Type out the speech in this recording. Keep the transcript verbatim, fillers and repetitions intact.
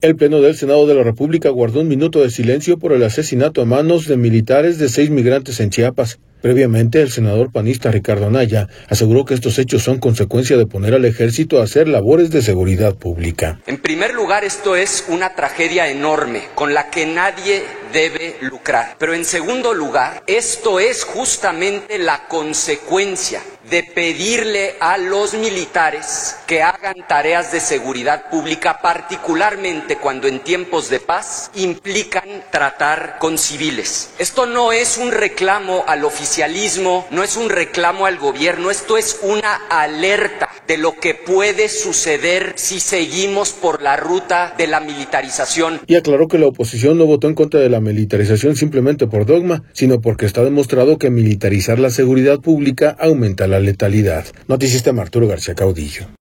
El Pleno del Senado de la República guardó un minuto de silencio por el asesinato a manos de militares de seis migrantes en Chiapas. Previamente, el senador panista Ricardo Anaya aseguró que estos hechos son consecuencia de poner al ejército a hacer labores de seguridad pública. En primer lugar, esto es una tragedia enorme con la que nadie debe lucrar. Pero en segundo lugar, esto es justamente la consecuencia de pedirle a los militares que hagan tareas de seguridad pública, particularmente cuando en tiempos de paz implican tratar con civiles. Esto no es un reclamo al oficialismo, no es un reclamo al gobierno, esto es una alerta de lo que puede suceder si seguimos por la ruta de la militarización. Y aclaró que la oposición no votó en contra de la militarización simplemente por dogma, sino porque está demostrado que militarizar la seguridad pública aumenta la letalidad. Noticista Arturo García Caudillo.